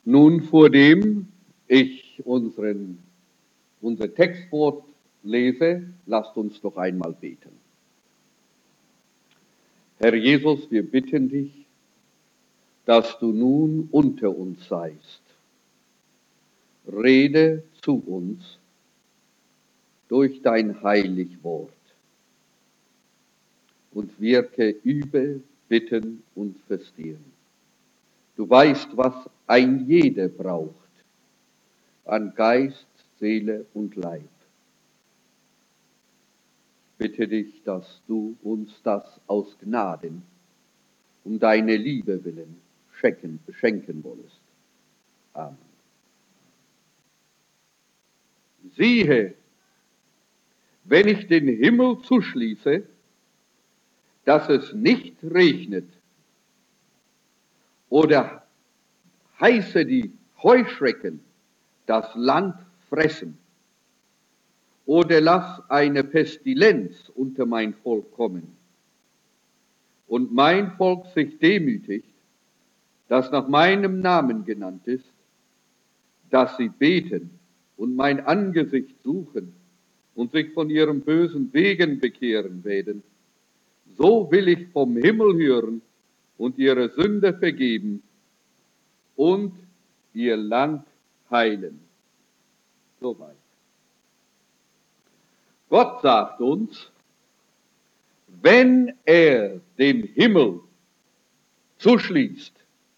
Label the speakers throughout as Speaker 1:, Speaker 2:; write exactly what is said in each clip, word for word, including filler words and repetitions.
Speaker 1: Nun, vor dem ich unseren, unser Textwort lese, lasst uns doch einmal beten. Herr Jesus, wir bitten dich, dass du nun unter uns seist. Rede zu uns durch dein heilig Wort und wirke übe, bitten und verstehen. Du weißt, was ein jeder braucht an Geist, Seele und Leib. Bitte dich, dass du uns das aus Gnaden um deine Liebe willen schenken, schenken wollest. Amen. Siehe, wenn ich den Himmel zuschließe, dass es nicht regnet, oder heiße die Heuschrecken das Land fressen, oder lass eine Pestilenz unter mein Volk kommen, und mein Volk sich demütigt, das nach meinem Namen genannt ist, dass sie beten und mein Angesicht suchen und sich von ihren bösen Wegen bekehren werden, so will ich vom Himmel hören und ihre Sünde vergeben und ihr Land heilen. Soweit. Gott sagt uns, wenn er den Himmel zuschließt,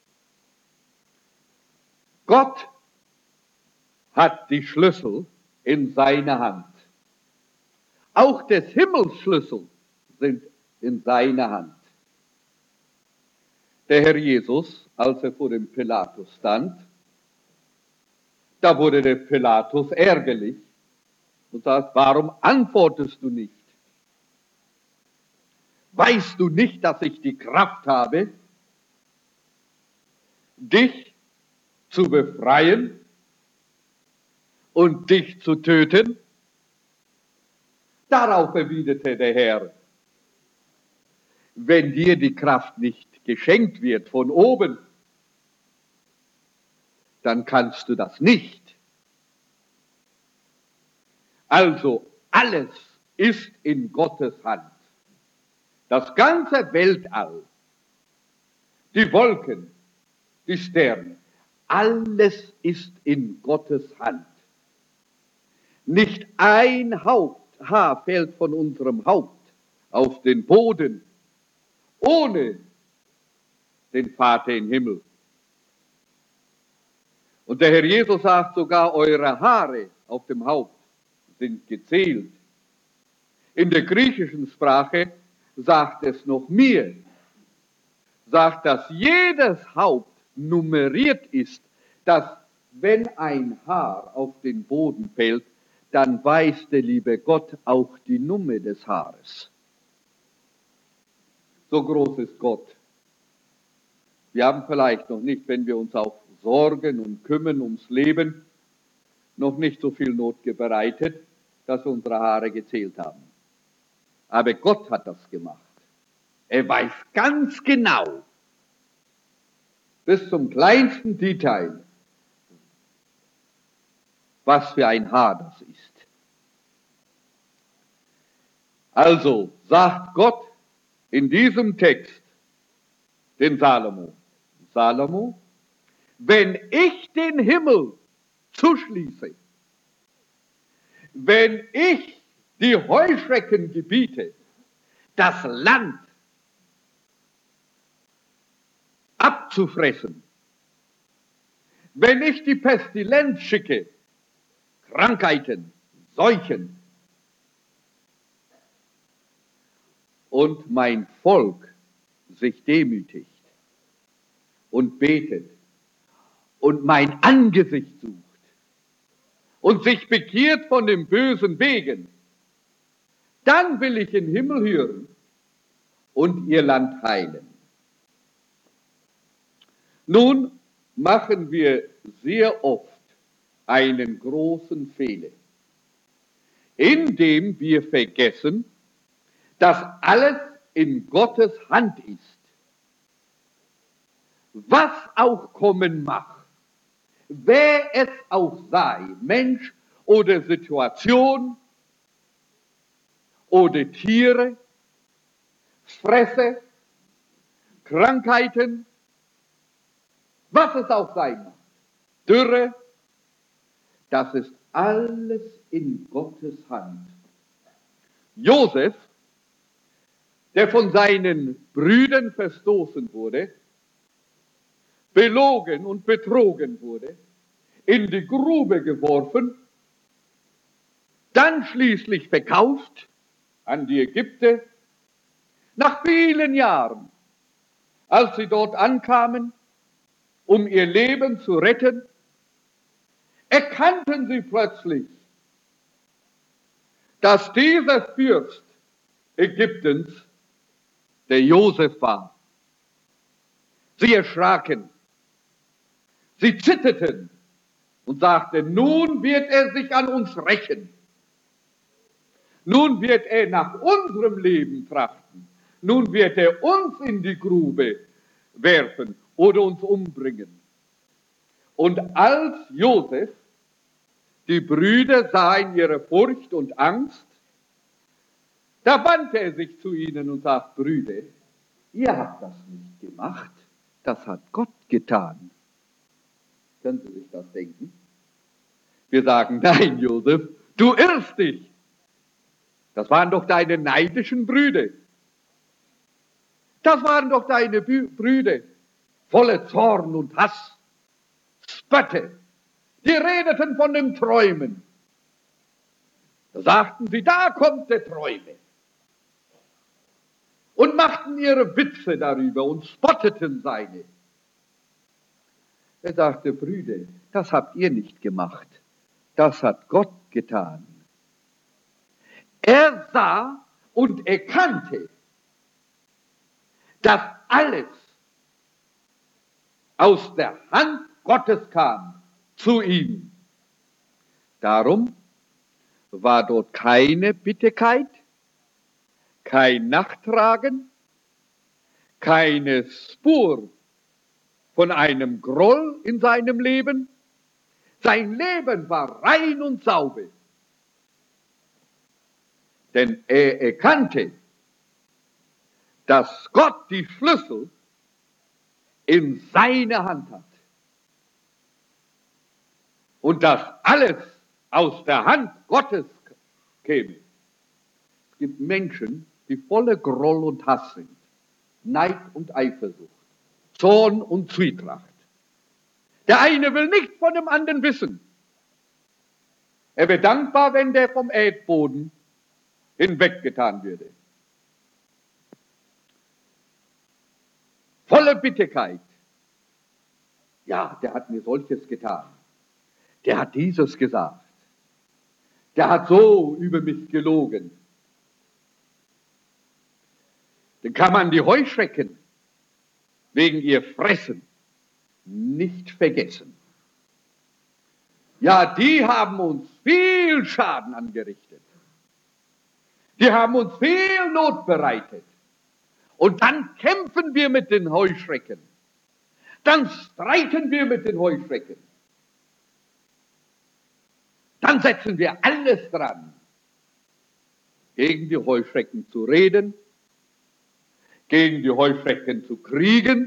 Speaker 1: Gott hat die Schlüssel in seiner Hand. Auch des Himmels Schlüssel sind in seiner Hand. Der Herr Jesus, als er vor dem Pilatus stand, da wurde der Pilatus ärgerlich und sagt, warum antwortest du nicht? Weißt du nicht, dass ich die Kraft habe, dich zu befreien und dich zu töten? Darauf erwiderte der Herr, wenn dir die Kraft nicht geschenkt wird von oben, dann kannst du das nicht. Also alles ist in Gottes Hand. Das ganze Weltall, die Wolken, die Sterne, alles ist in Gottes Hand. Nicht ein Haupthaar fällt von unserem Haupt auf den Boden, ohne den Vater im Himmel. Und der Herr Jesus sagt sogar, eure Haare auf dem Haupt sind gezählt. In der griechischen Sprache sagt es noch mehr, sagt, dass jedes Haupt nummeriert ist, dass wenn ein Haar auf den Boden fällt, dann weiß der liebe Gott auch die Nummer des Haares. So groß ist Gott. Wir haben vielleicht noch nicht, wenn wir uns auch sorgen und kümmern ums Leben, noch nicht so viel Not bereitet, dass wir unsere Haare gezählt haben. Aber Gott hat das gemacht. Er weiß ganz genau, bis zum kleinsten Detail, was für ein Haar das ist. Also sagt Gott in diesem Text den Salomo, Salomo, wenn ich den Himmel zuschließe, wenn ich die Heuschrecken gebiete, das Land abzufressen, wenn ich die Pestilenz schicke, Krankheiten, Seuchen, und mein Volk sich demütigt und betet und mein Angesicht sucht und sich bekehrt von den bösen Wegen, dann will ich in den Himmel hören und ihr Land heilen. Nun machen wir sehr oft einen großen Fehler, indem wir vergessen, dass alles in Gottes Hand ist. Was auch kommen mag, wer es auch sei, Mensch oder Situation oder Tiere, Fresse, Krankheiten, was es auch sein mag, Dürre, das ist alles in Gottes Hand. Josef, der von seinen Brüdern verstoßen wurde, belogen und betrogen wurde, in die Grube geworfen, dann schließlich verkauft an die Ägypter. Nach vielen Jahren, als sie dort ankamen, um ihr Leben zu retten, erkannten sie plötzlich, dass dieser Fürst Ägyptens der Josef war. Sie erschraken, sie zitterten und sagten, nun wird er sich an uns rächen. Nun wird er nach unserem Leben trachten. Nun wird er uns in die Grube werfen oder uns umbringen. Und als Josef die Brüder sahen ihre Furcht und Angst, da wandte er sich zu ihnen und sagt, Brüder, ihr habt das nicht gemacht, das hat Gott getan. Können Sie sich das denken? Wir sagen, nein, Josef, du irrst dich. Das waren doch deine neidischen Brüder. Das waren doch deine Brüder, voller Zorn und Hass, Spötte. Die redeten von dem Träumen. Da sagten sie, da kommt der Träume. Und machten ihre Witze darüber und spotteten seine. Er sagte, Brüder, das habt ihr nicht gemacht. Das hat Gott getan. Er sah und erkannte, dass alles aus der Hand Gottes kam zu ihm. Darum war dort keine Bitterkeit, kein Nachtragen, keine Spur von einem Groll in seinem Leben. Sein Leben war rein und sauber. Denn er erkannte, dass Gott die Schlüssel in seiner Hand hat. Und dass alles aus der Hand Gottes käme. Es gibt Menschen, die voller Groll und Hass sind, Neid und Eifersucht, Zorn und Zwietracht. Der eine will nichts von dem anderen wissen. Er wäre dankbar, wenn der vom Erdboden hinweggetan würde. Voller Bitterkeit. Ja, der hat mir solches getan. Der hat dieses gesagt. Der hat so über mich gelogen. Dann kann man die Heuschrecken wegen ihr Fressen nicht vergessen. Ja, die haben uns viel Schaden angerichtet. Die haben uns viel Not bereitet. Und dann kämpfen wir mit den Heuschrecken. Dann streiten wir mit den Heuschrecken. Dann setzen wir alles dran, gegen die Heuschrecken zu reden, gegen die Heuschrecken zu kriegen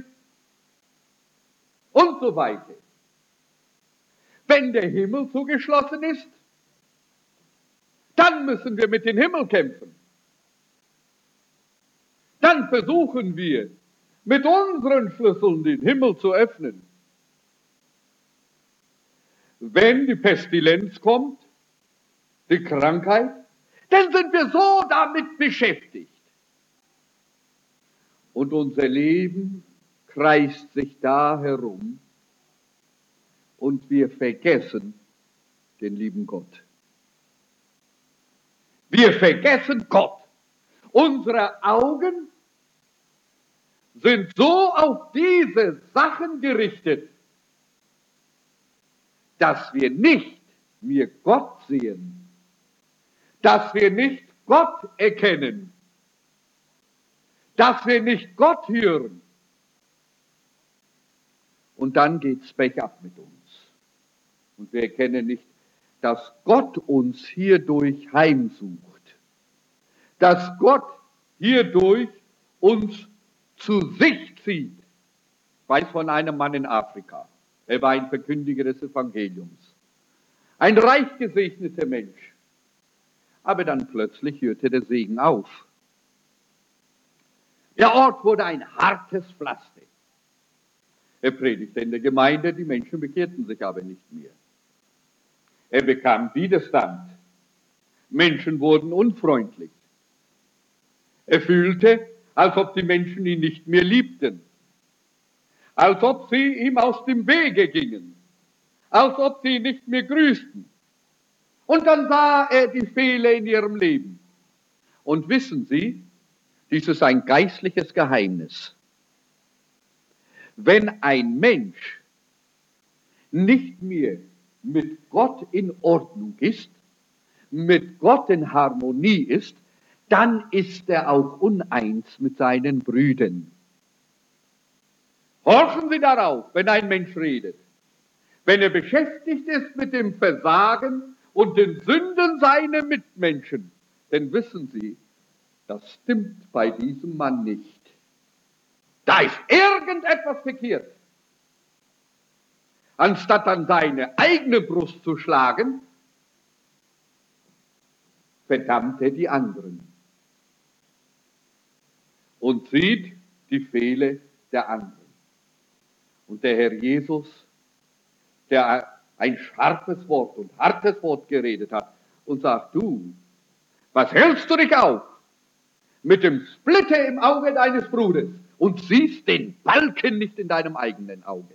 Speaker 1: und so weiter. Wenn der Himmel zugeschlossen ist, dann müssen wir mit dem Himmel kämpfen. Dann versuchen wir, mit unseren Schlüsseln den Himmel zu öffnen. Wenn die Pestilenz kommt, die Krankheit, dann sind wir so damit beschäftigt. Und unser Leben kreist sich da herum und wir vergessen den lieben Gott. Wir vergessen Gott. Unsere Augen sind so auf diese Sachen gerichtet, dass wir nicht mehr Gott sehen, dass wir nicht Gott erkennen, dass wir nicht Gott hören. Und dann geht's bergab mit uns. Und wir erkennen nicht, dass Gott uns hierdurch heimsucht, dass Gott hierdurch uns zu sich zieht. Ich weiß von einem Mann in Afrika, er war ein Verkündiger des Evangeliums, ein reich gesegneter Mensch, aber dann plötzlich hörte der Segen auf. Der Ort wurde ein hartes Pflaster. Er predigte in der Gemeinde, die Menschen bekehrten sich aber nicht mehr. Er bekam Widerstand. Menschen wurden unfreundlich. Er fühlte, als ob die Menschen ihn nicht mehr liebten, als ob sie ihm aus dem Wege gingen, als ob sie ihn nicht mehr grüßten. Und dann sah er die Fehler in ihrem Leben. Und wissen Sie, dies ist ein geistliches Geheimnis. Wenn ein Mensch nicht mehr mit Gott in Ordnung ist, mit Gott in Harmonie ist, dann ist er auch uneins mit seinen Brüdern. Horchen Sie darauf, wenn ein Mensch redet. Wenn er beschäftigt ist mit dem Versagen und den Sünden seiner Mitmenschen, dann wissen Sie, das stimmt bei diesem Mann nicht. Da ist irgendetwas verkehrt. Anstatt an seine eigene Brust zu schlagen, verdammt er die anderen und sieht die Fehler der anderen. Und der Herr Jesus, der ein scharfes Wort und hartes Wort geredet hat und sagt, du, was hältst du dich auf mit dem Splitter im Auge deines Bruders und siehst den Balken nicht in deinem eigenen Auge?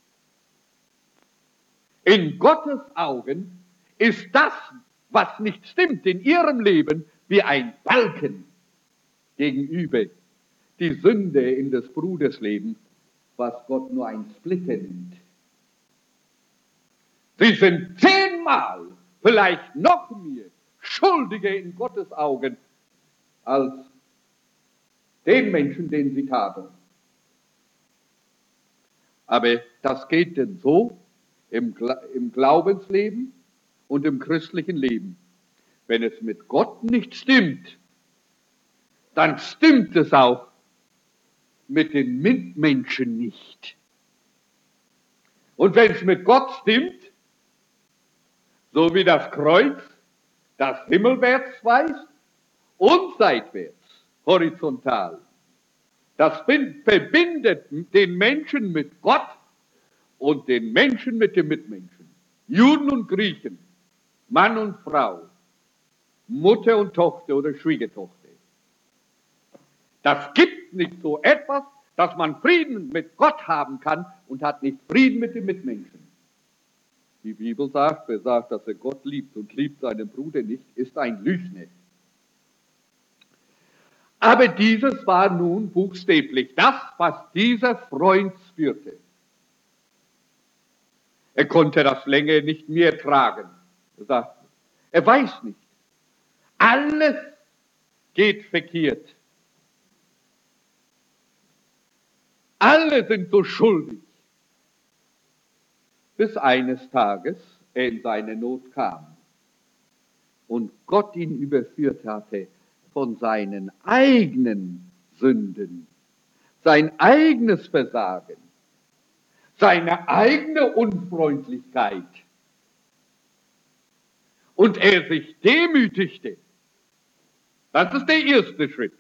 Speaker 1: In Gottes Augen ist das, was nicht stimmt in ihrem Leben, wie ein Balken gegenüber die Sünde in des Bruders Leben, was Gott nur ein Splitter nennt. Sie sind zehnmal, vielleicht noch mehr, schuldiger in Gottes Augen als den Menschen, den sie taten. Aber das geht denn so im, im Glaubensleben und im christlichen Leben. Wenn es mit Gott nicht stimmt, dann stimmt es auch mit den Mitmenschen nicht. Und wenn es mit Gott stimmt, so wie das Kreuz, das himmelwärts weist und seitwärts, horizontal, das verbindet den Menschen mit Gott und den Menschen mit den Mitmenschen. Juden und Griechen, Mann und Frau, Mutter und Tochter oder Schwiegertochter. Das gibt nicht so etwas, dass man Frieden mit Gott haben kann und hat nicht Frieden mit den Mitmenschen. Die Bibel sagt, wer sagt, dass er Gott liebt und liebt seinen Bruder nicht, ist ein Lügner. Aber dieses war nun buchstäblich das, was dieser Freund spürte. Er konnte das länger nicht mehr tragen. Er sagt, er weiß nicht. Alles geht verkehrt. Alle sind so schuldig. Bis eines Tages er in seine Not kam und Gott ihn überführt hatte von seinen eigenen Sünden, sein eigenes Versagen, seine eigene Unfreundlichkeit. Und er sich demütigte. Das ist der erste Schritt.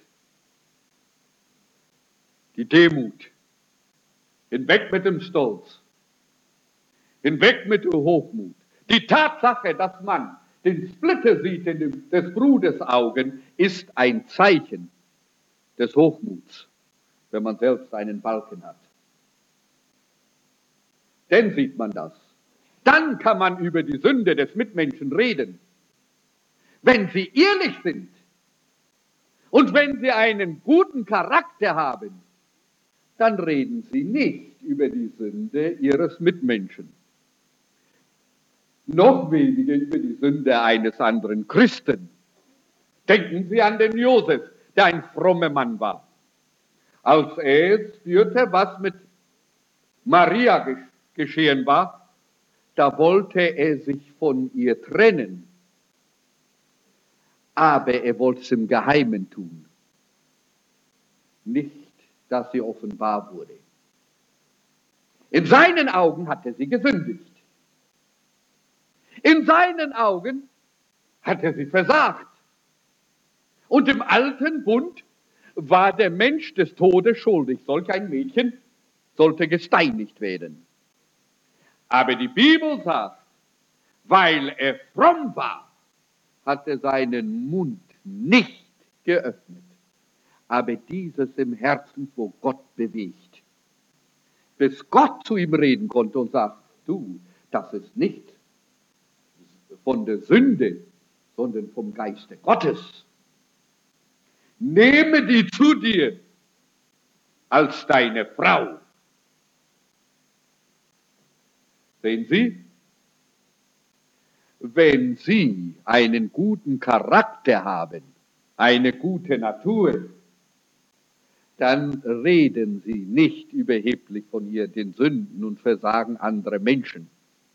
Speaker 1: Die Demut. Hinweg mit dem Stolz. Hinweg mit der Hochmut. Die Tatsache, dass man den Splitter sieht in dem, des Bruders Augen, ist ein Zeichen des Hochmuts, wenn man selbst einen Balken hat. Dann sieht man das. Dann kann man über die Sünde des Mitmenschen reden. Wenn sie ehrlich sind und wenn sie einen guten Charakter haben, dann reden sie nicht über die Sünde ihres Mitmenschen. Noch weniger über die Sünde eines anderen Christen. Denken Sie an den Josef, der ein frommer Mann war. Als er spürte, was mit Maria geschehen war, da wollte er sich von ihr trennen, aber er wollte es im Geheimen tun, nicht, dass sie offenbar wurde. In seinen Augen hat er sie gesündigt. In seinen Augen hat er sie versagt. Und im alten Bund war der Mensch des Todes schuldig. Solch ein Mädchen sollte gesteinigt werden. Aber die Bibel sagt, weil er fromm war, hat er seinen Mund nicht geöffnet. Aber dieses im Herzen vor Gott bewegt. Bis Gott zu ihm reden konnte und sagt, du, das ist nicht von der Sünde, sondern vom Geiste Gottes. Nehme die zu dir als deine Frau. Sehen Sie, wenn Sie einen guten Charakter haben, eine gute Natur, dann reden Sie nicht überheblich von ihr, den Sünden und Versagen anderer Menschen.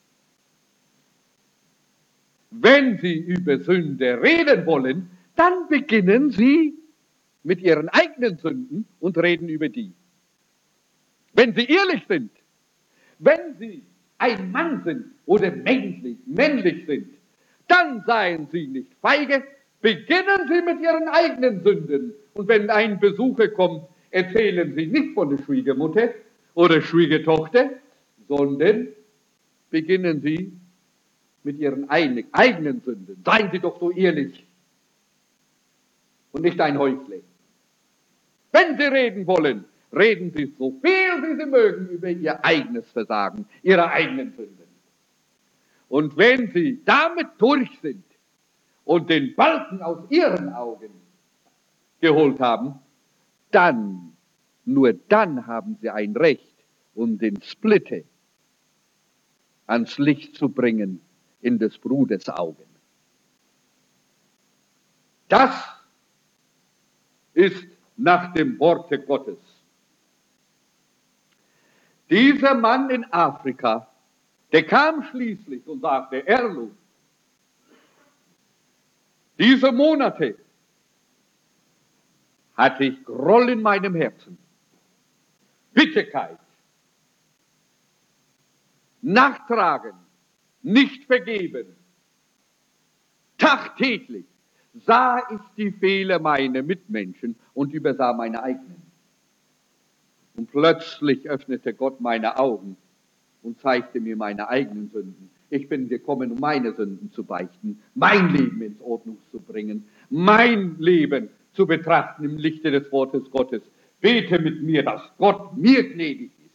Speaker 1: Wenn Sie über Sünde reden wollen, dann beginnen Sie mit Ihren eigenen Sünden und reden über die. Wenn Sie ehrlich sind, wenn Sie ein Mann sind oder männlich, männlich sind, dann seien Sie nicht feige, beginnen Sie mit Ihren eigenen Sünden. Und wenn ein Besucher kommt, erzählen Sie nicht von der Schwiegermutter oder Schwiegertochter, sondern beginnen Sie mit Ihren eigenen Sünden. Seien Sie doch so ehrlich und nicht ein Heuchler. Wenn Sie reden wollen, reden Sie so viel, wie Sie mögen, über Ihr eigenes Versagen, Ihre eigenen Sünden. Und wenn Sie damit durch sind und den Balken aus Ihren Augen geholt haben, dann, nur dann haben Sie ein Recht, um den Splitter ans Licht zu bringen in des Bruders Augen. Das ist nach dem Worte Gottes. Dieser Mann in Afrika, der kam schließlich und sagte, Erlo, diese Monate hatte ich Groll in meinem Herzen, Bitterkeit, Nachtragen, nicht vergeben. Tagtäglich sah ich die Fehler meiner Mitmenschen und übersah meine eigenen. Und plötzlich öffnete Gott meine Augen und zeigte mir meine eigenen Sünden. Ich bin gekommen, um meine Sünden zu beichten, mein Leben ins Ordnung zu bringen, mein Leben zu betrachten im Lichte des Wortes Gottes. Bete mit mir, dass Gott mir gnädig ist.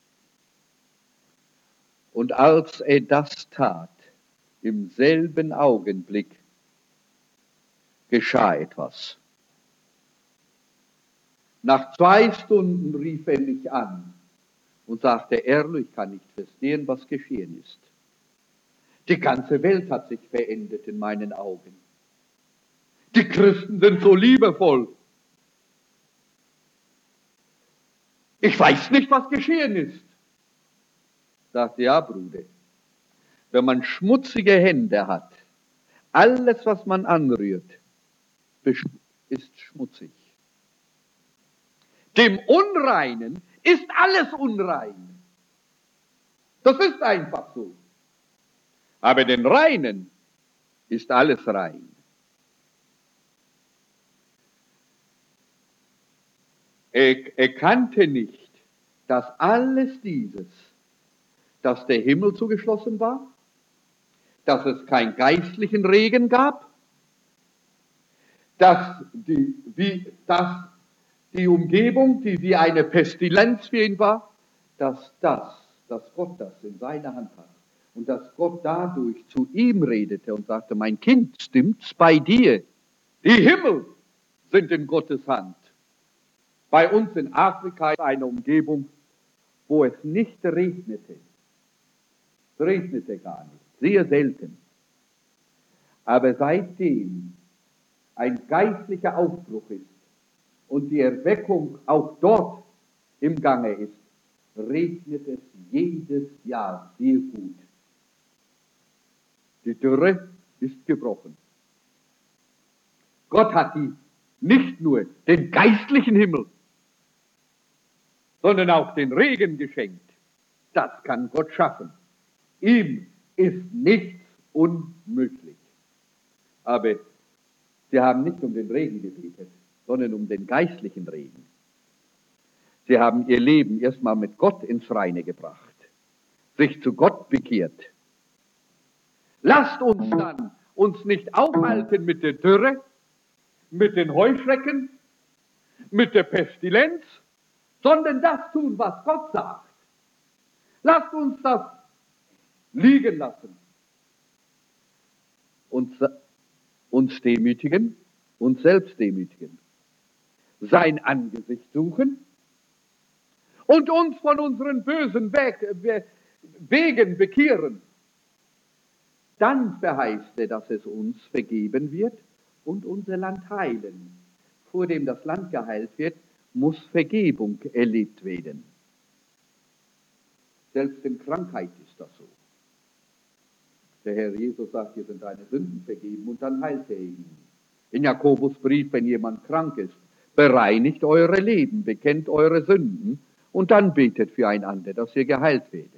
Speaker 1: Und als er das tat, im selben Augenblick geschah etwas. Nach zwei Stunden rief er mich an und sagte, Erlo, ich kann nicht verstehen, was geschehen ist. Die ganze Welt hat sich verändert in meinen Augen. Die Christen sind so liebevoll. Ich weiß nicht, was geschehen ist. Sagte, ja, Bruder, wenn man schmutzige Hände hat, alles, was man anrührt, ist schmutzig. Dem Unreinen ist alles unrein. Das ist einfach so. Aber den Reinen ist alles rein. Er erkannte nicht, dass alles dieses, dass der Himmel zugeschlossen war, dass es keinen geistlichen Regen gab, dass die, wie, dass die Umgebung, die wie eine Pestilenz für ihn war, dass das, dass Gott das in seiner Hand hat und dass Gott dadurch zu ihm redete und sagte, mein Kind, stimmt's bei dir? Die Himmel sind in Gottes Hand. Bei uns in Afrika ist eine Umgebung, wo es nicht regnete. Es regnete gar nicht, sehr selten. Aber seitdem ein geistlicher Aufbruch ist und die Erweckung auch dort im Gange ist, regnet es jedes Jahr sehr gut. Die Dürre ist gebrochen. Gott hat die nicht nur den geistlichen Himmel, sondern auch den Regen geschenkt. Das kann Gott schaffen. Ihm ist nichts unmöglich. Aber sie haben nicht um den Regen gebetet, sondern um den geistlichen Regen. Sie haben ihr Leben erstmal mit Gott ins Reine gebracht, sich zu Gott bekehrt. Lasst uns dann uns nicht aufhalten mit der Dürre, mit den Heuschrecken, mit der Pestilenz, sondern das tun, was Gott sagt. Lasst uns das liegen lassen. Uns, uns demütigen, uns selbst demütigen. Sein Angesicht suchen und uns von unseren bösen Wegen bekehren. Dann verheißt er, dass es uns vergeben wird und unser Land heilen. Vor dem das Land geheilt wird, muss Vergebung erlebt werden. Selbst in Krankheit ist das so. Der Herr Jesus sagt, hier sind deine Sünden vergeben und dann heilt er ihn. In Jakobusbrief, wenn jemand krank ist, bereinigt eure Leben, bekennt eure Sünden und dann betet füreinander, dass ihr geheilt werdet.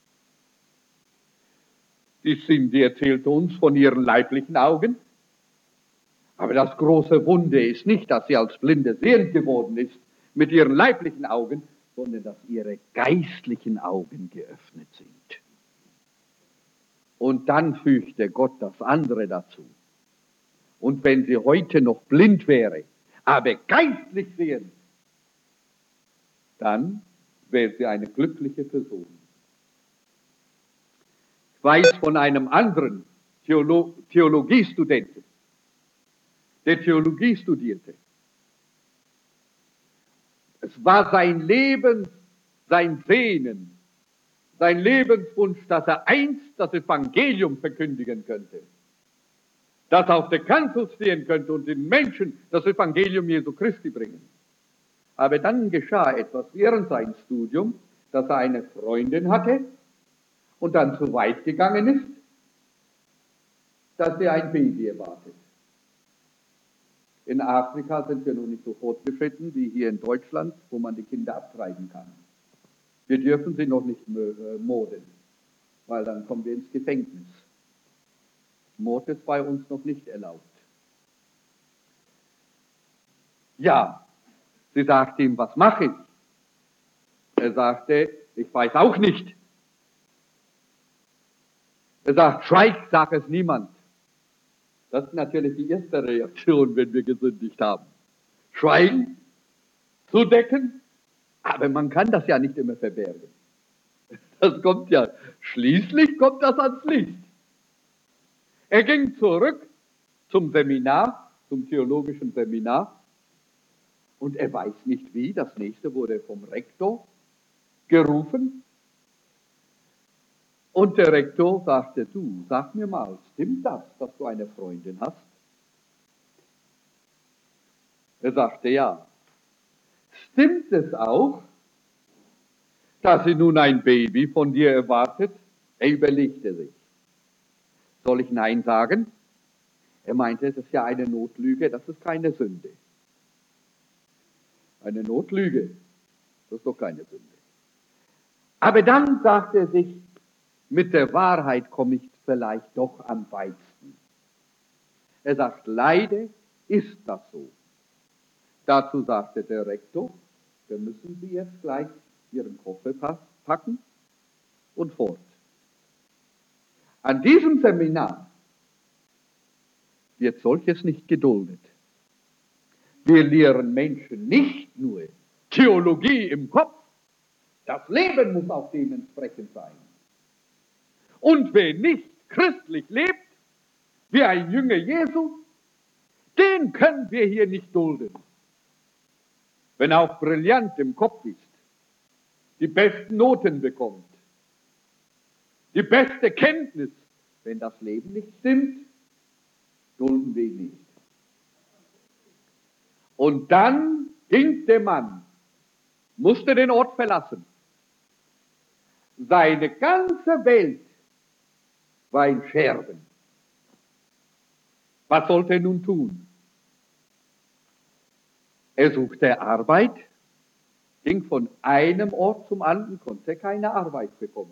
Speaker 1: Die Cindy erzählte uns von ihren leiblichen Augen. Aber das große Wunder ist nicht, dass sie als Blinde sehend geworden ist mit ihren leiblichen Augen, sondern dass ihre geistlichen Augen geöffnet sind. Und dann fügte Gott das andere dazu. Und wenn sie heute noch blind wäre, aber geistlich sehend, dann wäre sie eine glückliche Person. Ich weiß von einem anderen Theolo- Theologiestudenten, der Theologie studierte. Es war sein Leben, sein Sehnen, sein Lebenswunsch, dass er einst das Evangelium verkündigen könnte, dass er auf der Kanzel stehen könnte und den Menschen das Evangelium Jesu Christi bringen. Aber dann geschah etwas während seines Studiums, dass er eine Freundin hatte und dann so weit gegangen ist, dass er ein Baby erwartet. In Afrika sind wir noch nicht so fortgeschritten wie hier in Deutschland, wo man die Kinder abtreiben kann. Wir dürfen sie noch nicht morden, weil dann kommen wir ins Gefängnis. Mord ist bei uns noch nicht erlaubt. Ja, sie sagte ihm, was mache ich? Er sagte, ich weiß auch nicht. Er sagt, schweig, sag es niemand. Das ist natürlich die erste Reaktion, wenn wir gesündigt haben. Schweigen, zudecken, aber man kann das ja nicht immer verbergen. Das kommt ja, schließlich kommt das ans Licht. Er ging zurück zum Seminar, zum theologischen Seminar, und er weiß nicht wie. Das nächste wurde vom Rektor gerufen. Und der Rektor sagte, du, sag mir mal, stimmt das, dass du eine Freundin hast? Er sagte, ja. Stimmt es auch, dass sie nun ein Baby von dir erwartet? Er überlegte sich. Soll ich Nein sagen? Er meinte, es ist ja eine Notlüge, das ist keine Sünde. Eine Notlüge, das ist doch keine Sünde. Aber dann sagte er sich, mit der Wahrheit komme ich vielleicht doch am weitesten. Er sagt, leider ist das so. Dazu sagte der Rektor, wir müssen Sie jetzt gleich Ihren Koffer packen und fort. An diesem Seminar wird solches nicht geduldet. Wir lehren Menschen nicht nur Theologie im Kopf, das Leben muss auch dementsprechend sein. Und wer nicht christlich lebt, wie ein Jünger Jesu, den können wir hier nicht dulden. Wenn er auch brillant im Kopf ist, die besten Noten bekommt, die beste Kenntnis, wenn das Leben nicht stimmt, dulden wir ihn nicht. Und dann ging der Mann, musste den Ort verlassen. Seine ganze Welt war in Scherben. Was sollte er nun tun? Er suchte Arbeit, ging von einem Ort zum anderen, konnte keine Arbeit bekommen.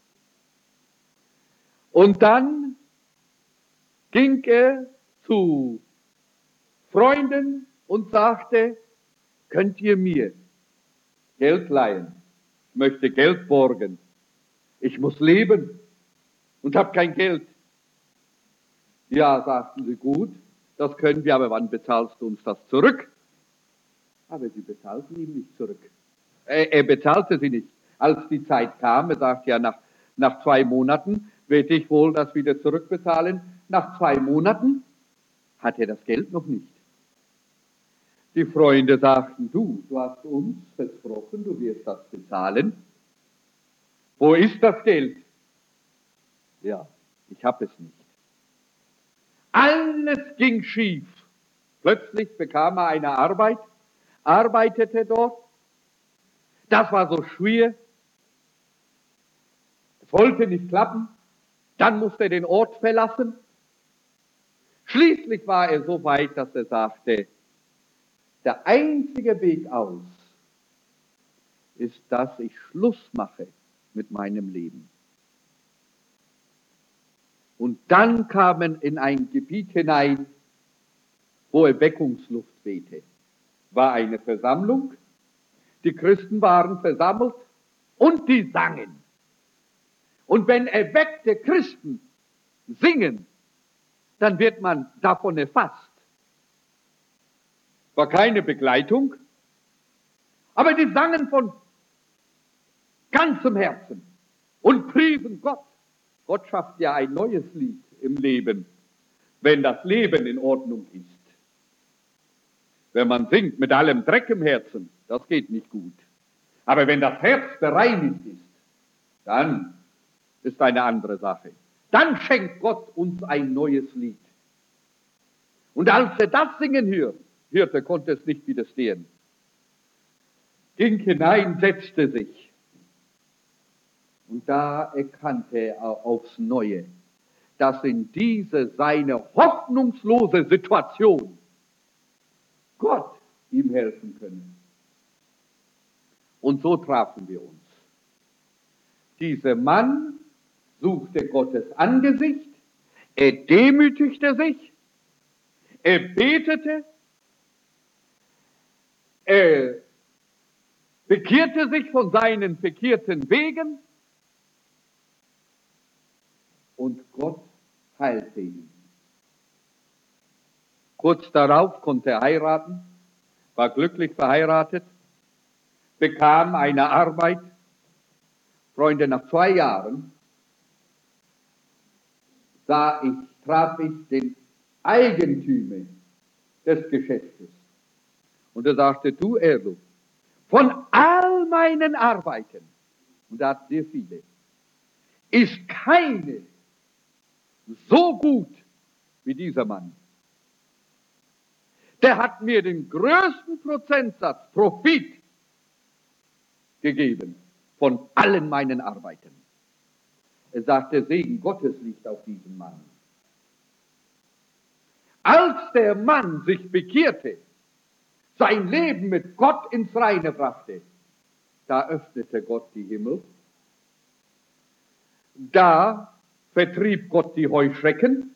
Speaker 1: Und dann ging er zu Freunden und sagte, könnt ihr mir Geld leihen? Ich möchte Geld borgen. Ich muss leben und habe kein Geld. Ja, sagten sie, gut, das können wir, aber wann bezahlst du uns das zurück? Aber sie bezahlten ihm nicht zurück. Er, er bezahlte sie nicht. Als die Zeit kam, er sagte ja, nach, nach zwei Monaten werde ich wohl das wieder zurückbezahlen. Nach zwei Monaten hat er das Geld noch nicht. Die Freunde sagten, du, du hast uns versprochen, du wirst das bezahlen. Wo ist das Geld? Ja, ich habe es nicht. Alles ging schief. Plötzlich bekam er eine Arbeit, arbeitete dort. Das war so schwer. Es wollte nicht klappen. Dann musste er den Ort verlassen. Schließlich war er so weit, dass er sagte, der einzige Weg aus ist, dass ich Schluss mache mit meinem Leben. Und dann kamen in ein Gebiet hinein, wo Erweckungsluft wehte. War eine Versammlung, die Christen waren versammelt und die sangen. Und wenn erweckte Christen singen, dann wird man davon erfasst. War keine Begleitung, aber die sangen von ganzem Herzen und priesen Gott. Gott schafft ja ein neues Lied im Leben, wenn das Leben in Ordnung ist. Wenn man singt mit allem Dreck im Herzen, das geht nicht gut. Aber wenn das Herz bereinigt ist, dann ist eine andere Sache. Dann schenkt Gott uns ein neues Lied. Und als er das Singen hörte, konnte es nicht widerstehen. Ging hinein, setzte sich. Und da erkannte er aufs Neue, dass in diese seine hoffnungslose Situation Gott ihm helfen könne. Und so trafen wir uns. Dieser Mann suchte Gottes Angesicht, er demütigte sich, er betete, er bekehrte sich von seinen verkehrten Wegen und Gott heilte ihn. Kurz darauf konnte er heiraten, war glücklich verheiratet, bekam eine Arbeit. Freunde, nach zwei Jahren sah ich, traf ich den Eigentümer des Geschäftes. Und er sagte, du Erlo, von all meinen Arbeiten, und da hat sehr viele, ist keine so gut wie dieser Mann. Der hat mir den größten Prozentsatz Profit gegeben von allen meinen Arbeiten. Er sagt, der Segen Gottes liegt auf diesem Mann. Als der Mann sich bekehrte, sein Leben mit Gott ins Reine brachte, da öffnete Gott die Himmel. Da vertrieb Gott die Heuschrecken.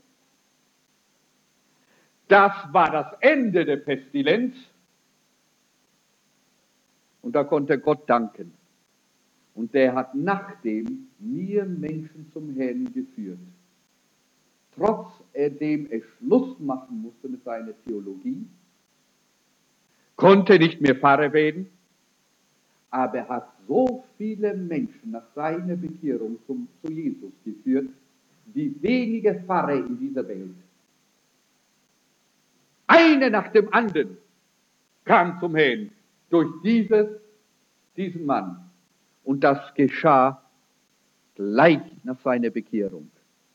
Speaker 1: Das war das Ende der Pestilenz. Und da konnte Gott danken. Und der hat nachdem mir Menschen zum Herrn geführt. Trotz er dem er Schluss machen musste mit seiner Theologie, konnte nicht mehr Pfarrer werden, aber er hat so viele Menschen nach seiner Bekehrung zum, zu Jesus geführt, wie wenige Pfarrer in dieser Welt. Eine nach dem anderen kam zum Herrn durch dieses, diesen Mann. Und das geschah gleich nach seiner Bekehrung.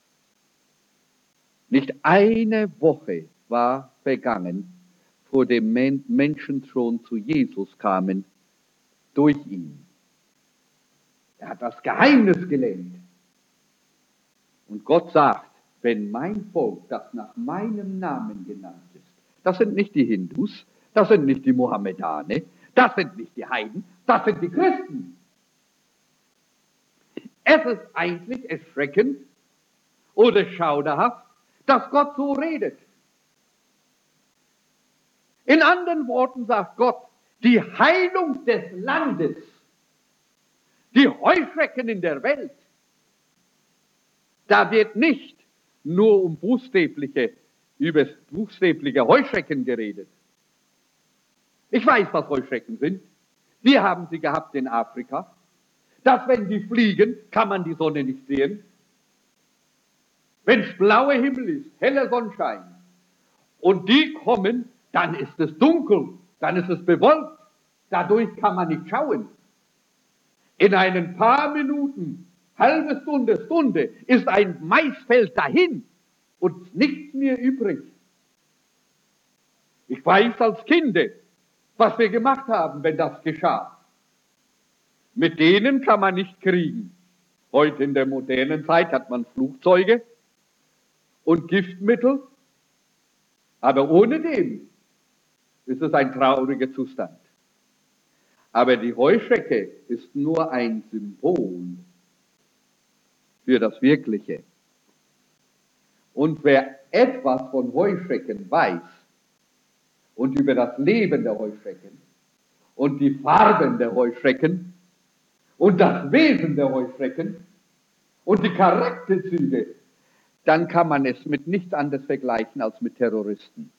Speaker 1: Nicht eine Woche war vergangen, vor dem Menschen schon zu Jesus kamen, durch ihn. Er hat das Geheimnis gelernt. Und Gott sagt, wenn mein Volk, das nach meinem Namen genannt ist, das sind nicht die Hindus, das sind nicht die Mohammedaner, das sind nicht die Heiden, das sind die Christen. Es ist eigentlich erschreckend oder schauderhaft, dass Gott so redet. In anderen Worten sagt Gott, die Heilung des Landes, die Heuschrecken in der Welt, da wird nicht nur um buchstäbliche, über buchstäbliche Heuschrecken geredet. Ich weiß, was Heuschrecken sind. Wir haben sie gehabt in Afrika. Dass, wenn die fliegen, kann man die Sonne nicht sehen. Wenn es blauer Himmel ist, heller Sonnenschein, und die kommen, dann ist es dunkel, dann ist es bewölkt. Dadurch kann man nicht schauen. In ein paar Minuten, halbe Stunde, Stunde, ist ein Maisfeld dahin und nichts mehr übrig. Ich weiß als Kinder, was wir gemacht haben, wenn das geschah. Mit denen kann man nicht kriegen. Heute in der modernen Zeit hat man Flugzeuge und Giftmittel, aber ohne dem ist es ein trauriger Zustand. Aber die Heuschrecke ist nur ein Symbol für das Wirkliche. Und wer etwas von Heuschrecken weiß und über das Leben der Heuschrecken und die Farben der Heuschrecken und das Wesen der Heuschrecken und die Charakterzüge, dann kann man es mit nichts anderes vergleichen als mit Terroristen.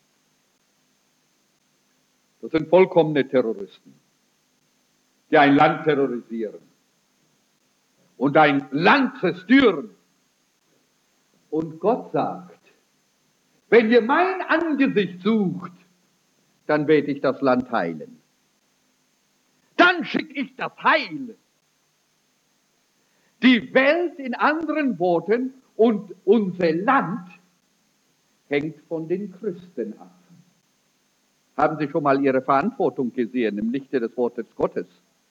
Speaker 1: Das sind vollkommene Terroristen, die ein Land terrorisieren und ein Land zerstören. Und Gott sagt, wenn ihr mein Angesicht sucht, dann werde ich das Land heilen. Dann schicke ich das Heil. Die Welt, in anderen Worten, und unser Land hängt von den Christen ab. Haben Sie schon mal Ihre Verantwortung gesehen im Lichte des Wortes Gottes?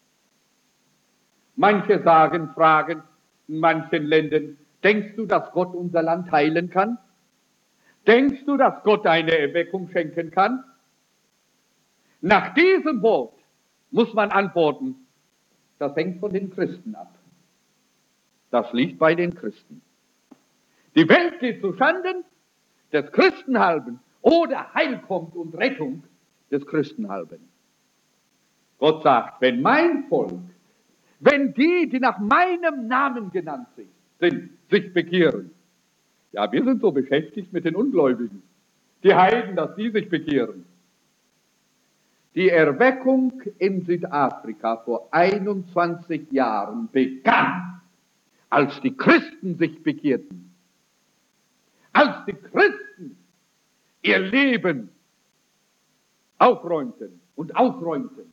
Speaker 1: Manche sagen, fragen in manchen Ländern, denkst du, dass Gott unser Land heilen kann? Denkst du, dass Gott eine Erweckung schenken kann? Nach diesem Wort muss man antworten, das hängt von den Christen ab. Das liegt bei den Christen. Die Welt geht zu Schanden des Christenhalben oder Heil kommt und Rettung des Christenhalben. Gott sagt, wenn mein Volk, wenn die, die nach meinem Namen genannt sind, sich bekehren. Ja, wir sind so beschäftigt mit den Ungläubigen, die Heiden, dass die sich bekehren. Die Erweckung in Südafrika vor einundzwanzig Jahren begann, als die Christen sich bekehrten. Als die Christen ihr Leben aufräumten und ausräumten.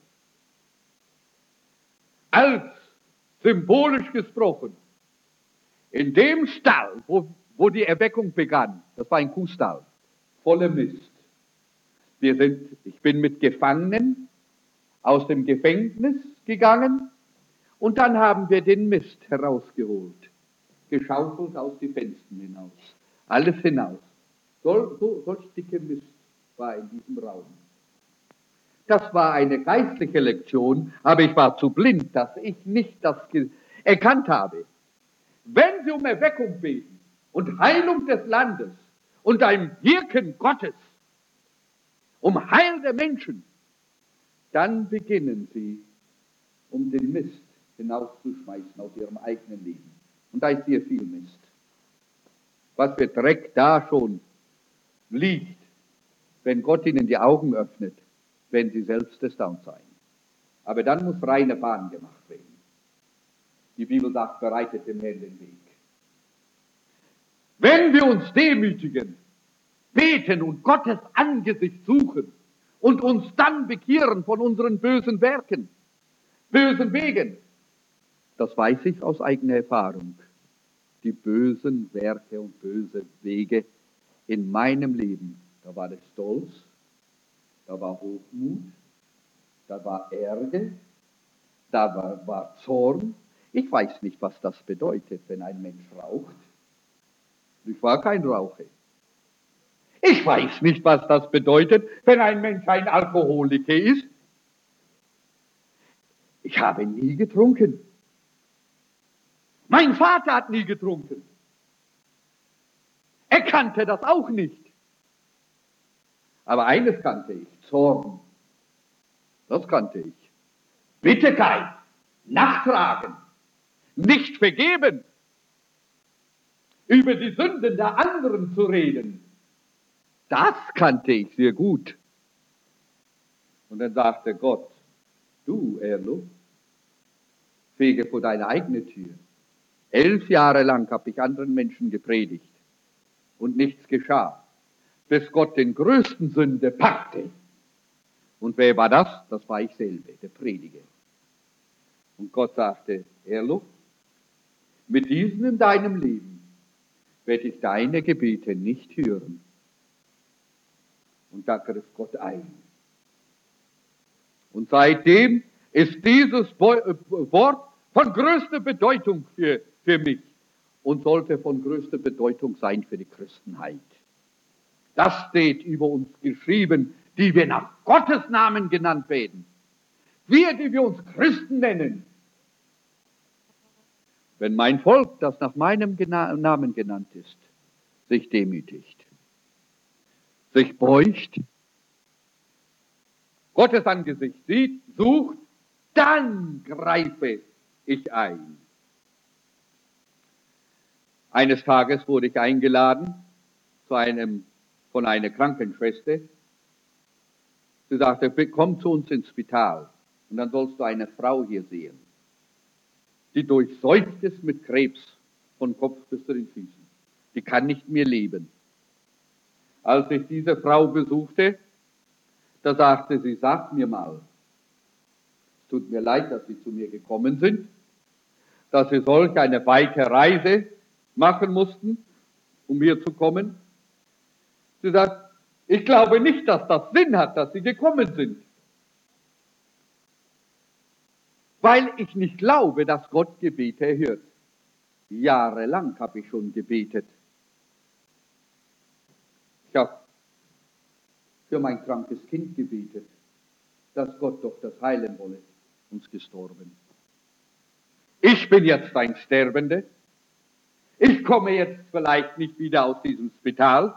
Speaker 1: Als, symbolisch gesprochen, in dem Stall, wo, wo die Erweckung begann, das war ein Kuhstall, voller Mist. Wir sind, ich bin mit Gefangenen aus dem Gefängnis gegangen und dann haben wir den Mist herausgeholt, geschaufelt aus die Fenstern hinaus, alles hinaus. So, so, solch dicke Mist war in diesem Raum. Das war eine geistliche Lektion, aber ich war zu blind, dass ich nicht das erkannt habe. Wenn Sie um Erweckung beten und Heilung des Landes und ein Wirken Gottes, um Heil der Menschen, dann beginnen Sie, um den Mist hinauszuschmeißen aus Ihrem eigenen Leben. Und da ist sehr viel Mist. Was für Dreck da schon liegt, wenn Gott Ihnen die Augen öffnet, wenn Sie selbst erstaunt seien. Aber dann muss reine Bahn gemacht werden. Die Bibel sagt, bereitet dem Herrn den Weg. Wenn wir uns demütigen, beten und Gottes Angesicht suchen und uns dann bekehren von unseren bösen Werken, bösen Wegen, das weiß ich aus eigener Erfahrung. Die bösen Werke und bösen Wege in meinem Leben, da war der Stolz, da war Hochmut, da war Ärger, da war, war Zorn. Ich weiß nicht, was das bedeutet, wenn ein Mensch raucht, Ich war kein Raucher. Ich weiß nicht, was das bedeutet, wenn ein Mensch ein Alkoholiker ist. Ich habe nie getrunken. Mein Vater hat nie getrunken. Er kannte das auch nicht. Aber eines kannte ich, Zorn. Das kannte ich. Bitterkeit, Nachtragen, nicht vergeben, über die Sünden der anderen zu reden. Das kannte ich sehr gut. Und dann sagte Gott, du, Erlo, fege vor deine eigene Tür. Elf Jahre lang habe ich anderen Menschen gepredigt und nichts geschah, bis Gott den größten Sünde packte. Und wer war das? Das war ich selber, der Prediger. Und Gott sagte, Erlo, mit diesem in deinem Leben werde ich deine Gebete nicht hören. Und da griff Gott ein. Und seitdem ist dieses Wort von größter Bedeutung für, für mich und sollte von größter Bedeutung sein für die Christenheit. Das steht über uns geschrieben, die wir nach Gottes Namen genannt werden. Wir, die wir uns Christen nennen. Wenn mein Volk, das nach meinem Namen genannt ist, sich demütigt, sich beugt, Gottes Angesicht sieht, sucht, dann greife ich ein. Eines Tages wurde ich eingeladen zu einem, von einer Krankenschwester. Sie sagte, komm zu uns ins Spital und dann sollst du eine Frau hier sehen, die durchseucht ist mit Krebs von Kopf bis zu den Füßen. Die kann nicht mehr leben. Als ich diese Frau besuchte, da sagte sie, sag mir mal, es tut mir leid, dass Sie zu mir gekommen sind, dass Sie solch eine weite Reise machen mussten, um hier zu kommen. Sie sagt, ich glaube nicht, dass das Sinn hat, dass Sie gekommen sind. Weil ich nicht glaube, dass Gott Gebete erhört. Jahrelang habe ich schon gebetet. Ich habe für mein krankes Kind gebetet, dass Gott doch das heilen wolle, uns gestorben. Ich bin jetzt ein Sterbender. Ich komme jetzt vielleicht nicht wieder aus diesem Spital.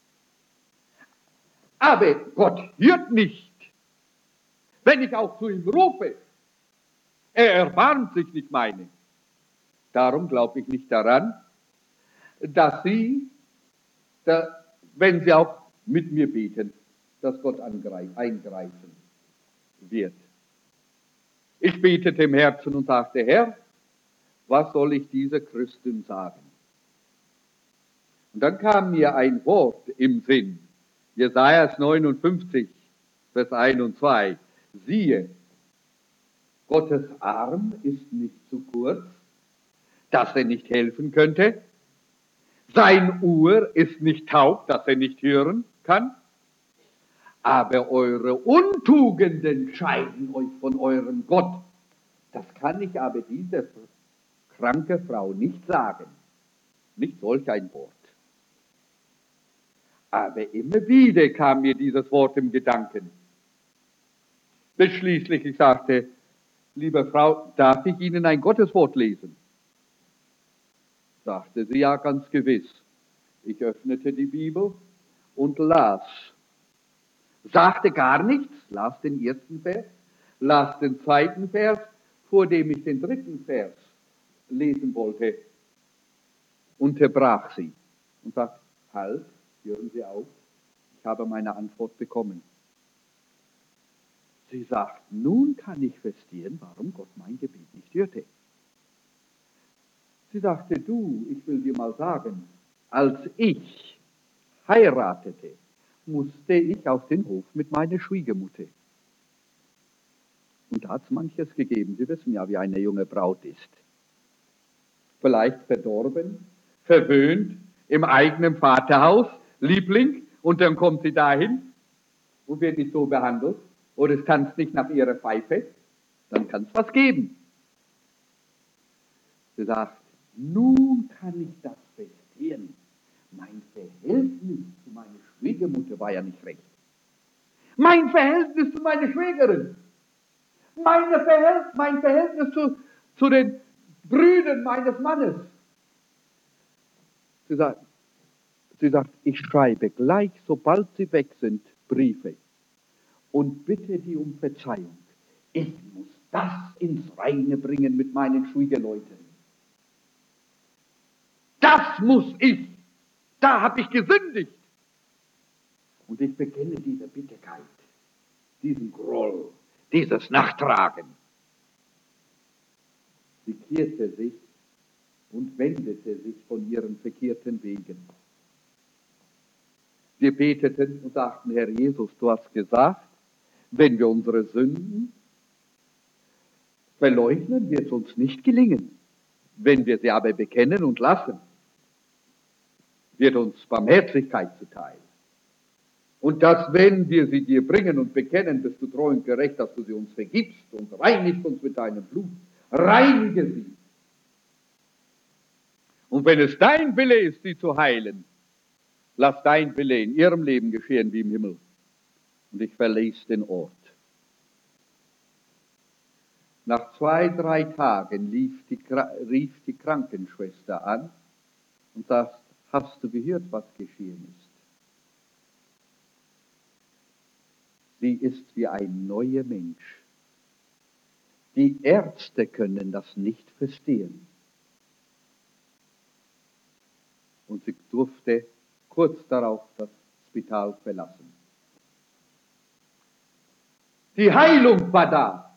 Speaker 1: Aber Gott hört nicht, wenn ich auch zu ihm rufe. Er erbarmt sich nicht meine. Darum glaube ich nicht daran, dass Sie, da, wenn Sie auch mit mir beten, dass Gott eingreifen wird. Ich betete im Herzen und sagte, Herr, was soll ich dieser Christin sagen? Und dann kam mir ein Wort im Sinn, Jesaja neunundfünfzig, Vers eins und zwei. Siehe, Gottes Arm ist nicht zu kurz, dass er nicht helfen könnte. Sein Ohr ist nicht taub, dass er nicht hören kann. Aber eure Untugenden scheiden euch von eurem Gott. Das kann ich aber dieser kranke Frau nicht sagen. Nicht solch ein Wort. Aber immer wieder kam mir dieses Wort im Gedanken. Bis schließlich ich sagte, liebe Frau, darf ich Ihnen ein Gotteswort lesen? Sagte sie, ja, ganz gewiss. Ich öffnete die Bibel und las. Sagte gar nichts, las den ersten Vers, las den zweiten Vers, vor dem ich den dritten Vers lesen wollte, unterbrach sie und sagte, halt, hören Sie auf, ich habe meine Antwort bekommen. Sie sagt, nun kann ich verstehen, warum Gott mein Gebet nicht hörte. Sie sagte, du, ich will dir mal sagen, als ich heiratete, musste ich auf den Hof mit meiner Schwiegermutter. Und da hat es manches gegeben. Sie wissen ja, wie eine junge Braut ist. Vielleicht verdorben, verwöhnt, im eigenen Vaterhaus, Liebling, und dann kommt sie dahin und wird nicht so behandelt. Oder es tanzt nicht nach ihrer Pfeife, dann kann es was geben. Sie sagt, nun kann ich das verstehen. Schwiegermutter war ja nicht recht. Mein Verhältnis zu meiner Schwägerin, meine Verhält mein Verhältnis zu, zu den Brüdern meines Mannes. Sie sagt, sie sagt, ich schreibe gleich, sobald sie weg sind, Briefe und bitte die um Verzeihung. Ich muss das ins Reine bringen mit meinen Schwiegerleuten. Das muss ich. Da habe ich gesündigt. Und ich bekenne diese Bitterkeit, diesen Groll, dieses Nachtragen. Sie kehrte sich und wendete sich von ihren verkehrten Wegen. Wir beteten und sagten, Herr Jesus, du hast gesagt, wenn wir unsere Sünden verleugnen, wird es uns nicht gelingen. Wenn wir sie aber bekennen und lassen, wird uns Barmherzigkeit zuteil. Und dass, wenn wir sie dir bringen und bekennen, bist du treu und gerecht, dass du sie uns vergibst und reinigst uns mit deinem Blut. Reinige sie. Und wenn es dein Wille ist, sie zu heilen, lass dein Wille in ihrem Leben geschehen wie im Himmel. Und ich verließ den Ort. Nach zwei, drei Tagen lief die, rief die Krankenschwester an und sagte, hast du gehört, was geschehen ist? Sie ist wie ein neuer Mensch. Die Ärzte können das nicht verstehen. Und sie durfte kurz darauf das Spital verlassen. Die Heilung war da.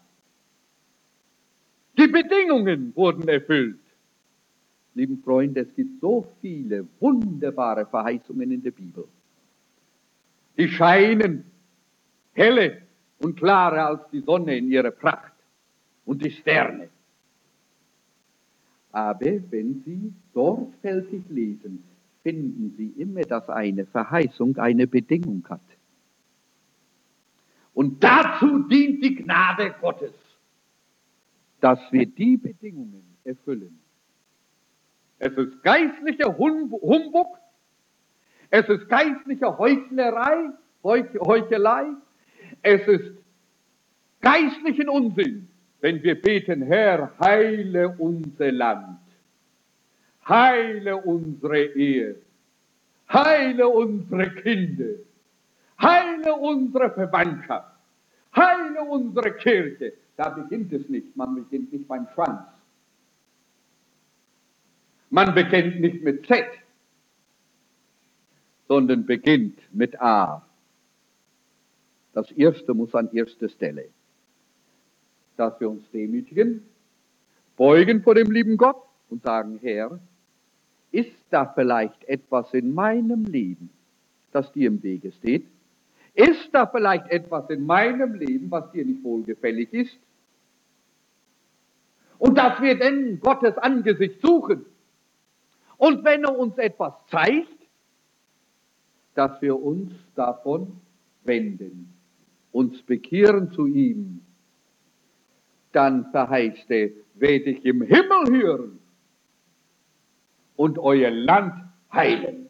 Speaker 1: Die Bedingungen wurden erfüllt. Lieben Freunde, es gibt so viele wunderbare Verheißungen in der Bibel. Die scheinen helle und klare als die Sonne in ihrer Pracht und die Sterne. Aber wenn Sie sorgfältig lesen, finden Sie immer, dass eine Verheißung eine Bedingung hat. Und dazu dient die Gnade Gottes, dass wir die Bedingungen erfüllen. Es ist geistlicher Humbug, es ist geistliche Heuchlerei, Heuchelei, es ist geistlichen Unsinn, wenn wir beten, Herr, heile unser Land, heile unsere Ehe, heile unsere Kinder, heile unsere Verwandtschaft, heile unsere Kirche. Da beginnt es nicht, man beginnt nicht beim Schwanz. Man beginnt nicht mit Z, sondern beginnt mit A. Das Erste muss an erster Stelle. Dass wir uns demütigen, beugen vor dem lieben Gott und sagen, Herr, ist da vielleicht etwas in meinem Leben, das dir im Wege steht? Ist da vielleicht etwas in meinem Leben, was dir nicht wohlgefällig ist? Und dass wir denn Gottes Angesicht suchen. Und wenn er uns etwas zeigt, dass wir uns davon wenden, uns bekehren zu ihm, dann verheißt er, werde ich im Himmel hören und euer Land heilen.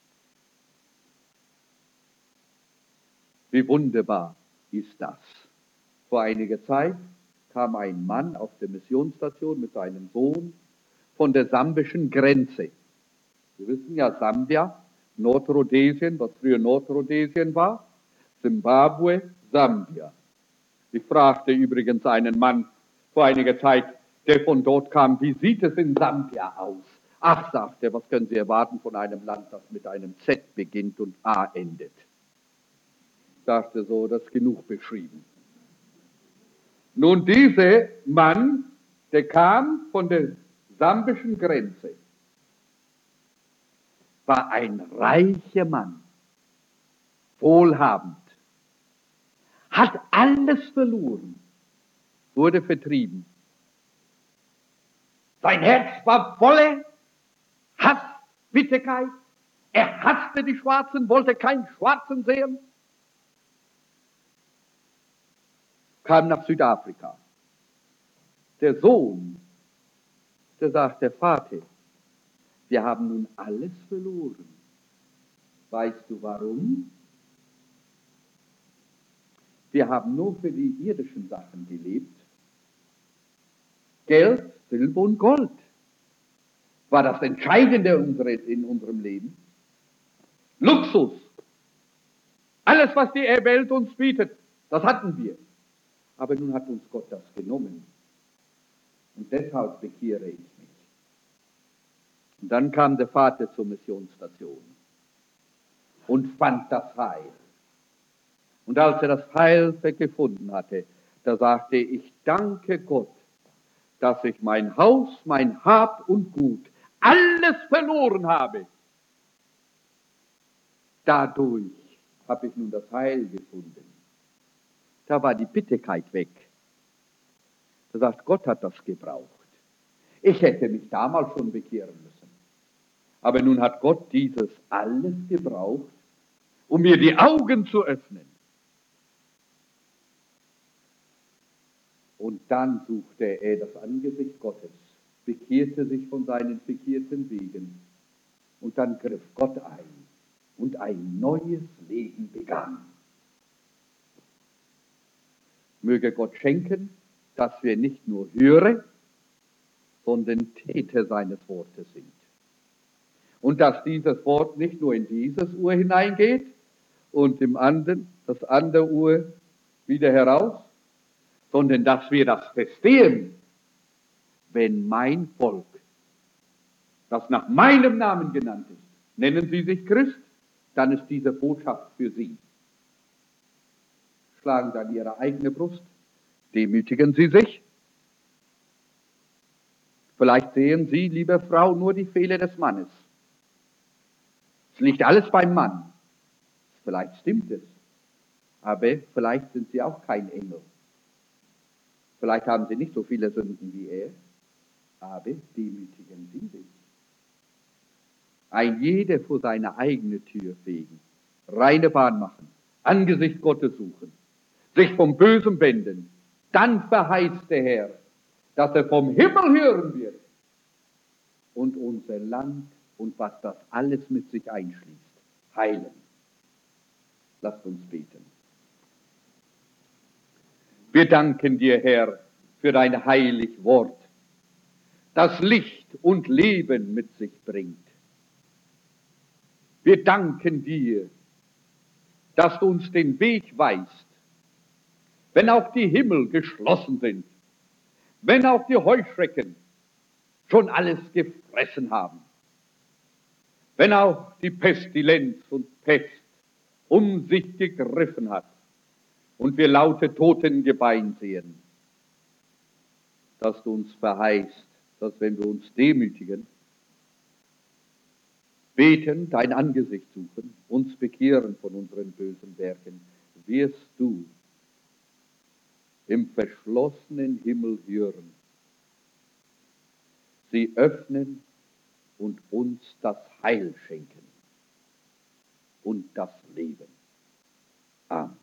Speaker 1: Wie wunderbar ist das. Vor einiger Zeit kam ein Mann auf der Missionsstation mit seinem Sohn von der sambischen Grenze. Sie wissen ja, Sambia, Nordrhodesien, was früher Nordrhodesien war, Zimbabwe, Sambia. Ich fragte übrigens einen Mann vor einiger Zeit, der von dort kam, wie sieht es in Sambia aus? Ach, sagte er, was können Sie erwarten von einem Land, das mit einem Z beginnt und A endet? Ich dachte so, das ist genug beschrieben. Nun, dieser Mann, der kam von der sambischen Grenze, war ein reicher Mann, wohlhabend, hat alles verloren, wurde vertrieben. Sein Herz war voller Hass, Bitterkeit. Er hasste die Schwarzen, wollte keinen Schwarzen sehen. Kam nach Südafrika. Der Sohn, der sagte, Vater, wir haben nun alles verloren. Weißt du warum? Wir haben nur für die irdischen Sachen gelebt. Geld, Silber und Gold war das Entscheidende in unserem Leben. Luxus, alles, was die Welt uns bietet, das hatten wir. Aber nun hat uns Gott das genommen. Und deshalb bekehre ich mich. Und dann kam der Vater zur Missionsstation und fand das Heil. Und als er das Heil gefunden hatte, da sagte er, ich danke Gott, dass ich mein Haus, mein Hab und Gut, alles verloren habe. Dadurch habe ich nun das Heil gefunden. Da war die Bitterkeit weg. Da sagt, Gott hat das gebraucht. Ich hätte mich damals schon bekehren müssen. Aber nun hat Gott dieses alles gebraucht, um mir die Augen zu öffnen. Und dann suchte er das Angesicht Gottes, bekehrte sich von seinen verkehrten Wegen. Und dann griff Gott ein und ein neues Leben begann. Möge Gott schenken, dass wir nicht nur Hörer, sondern Täter seines Wortes sind. Und dass dieses Wort nicht nur in dieses Ohr hineingeht und im anderen, das andere Ohr wieder heraus, sondern dass wir das verstehen, wenn mein Volk, das nach meinem Namen genannt ist, nennen sie sich Christ, dann ist diese Botschaft für sie. Schlagen Sie an Ihre eigene Brust, demütigen Sie sich. Vielleicht sehen Sie, liebe Frau, nur die Fehler des Mannes. Es liegt alles beim Mann. Vielleicht stimmt es, aber vielleicht sind Sie auch kein Engel. Vielleicht haben Sie nicht so viele Sünden wie er, aber demütigen Sie sich. Ein jeder vor seine eigene Tür fegen, reine Bahn machen, Angesicht Gottes suchen, sich vom Bösen wenden. Dann verheißt der Herr, dass er vom Himmel hören wird und unser Land und was das alles mit sich einschließt, heilen. Lasst uns beten. Wir danken dir, Herr, für dein heilig Wort, das Licht und Leben mit sich bringt. Wir danken dir, dass du uns den Weg weist, wenn auch die Himmel geschlossen sind, wenn auch die Heuschrecken schon alles gefressen haben, wenn auch die Pestilenz und Pest um sich gegriffen hat und wir laute Totengebein sehen, dass du uns verheißt, dass wenn wir uns demütigen, beten, dein Angesicht suchen, uns bekehren von unseren bösen Werken, wirst du im verschlossenen Himmel hören, sie öffnen und uns das Heil schenken und das Leben. Amen.